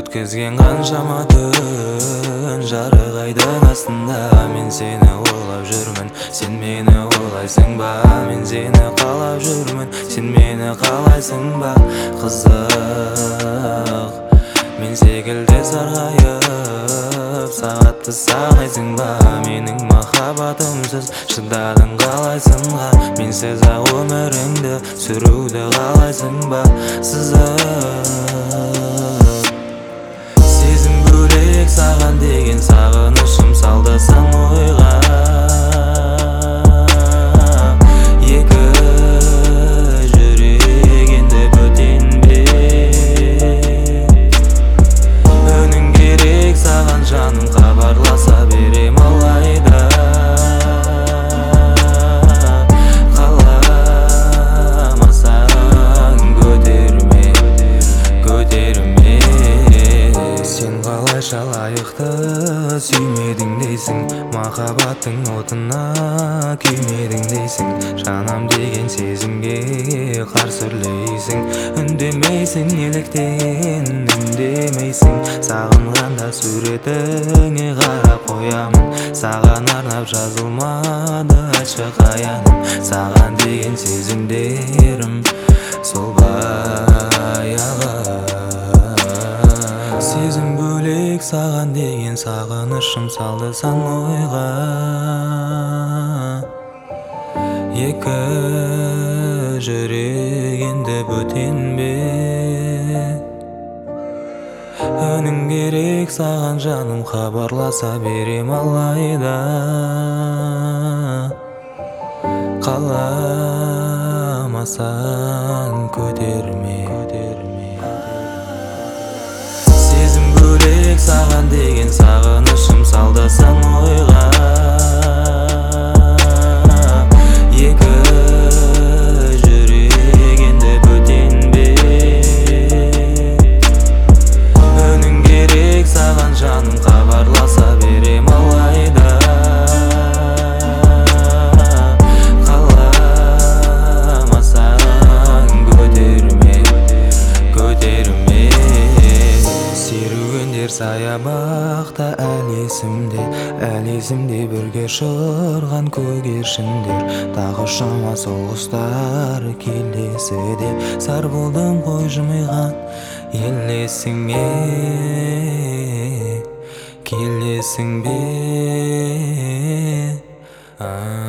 өткізген қаншама түн жарық айдың астында мен сені ойлап жүрмін, сен мені ойлайсың ба? Мен сені қалап жүрмін, сен мені қалайсың ба? Қызық, мен секілді сарғайып сағатты сағайсың ба? Менің махаббатымсыз шыдадың қалайсың-ға? Менсіз ақ өміріңді сүруді қалайсың ба? Сызық, сезім бөлек саған деген сағынышым салды сан ойға. Екі жүрек енді бөтенбе. Үнің керек саған жаным, хабарласа берем алайда. Қаламасаң көтерме, көтерме. Сен қалайша лайықты сүймедің дейсің, махаббаттың отына күймедің дейсің. Жанам деген сезімге қарсы үрлейсің, үндемейсің, неліктен үндемейсің? Сағынғанда суретіңе қарап қоямын, саған арнап жазылмады ашық аяным. Саған деген сезімдерім сол баяғы. Сезім бөлек саған деген сағынышым салды сан ойға. Екі жүрек енді бөтенбе. Үнің керек саған жаным, хабарласа берем алайда. Қаламасаң көтерме. Сезім бөлек саған деген сағынышым салды сан ойға. Екі жүрек енді бөтенбе. Үнің керек саған жаным, хабарласа берем алайда. Қаламасаң көтерме, көтерме. Серуендер саябақта әлі есімде бірге шырған көгершіндер. Тағы шама соғыстар келесі де сар болдым қой жымиған елесіңе. Келесің бе?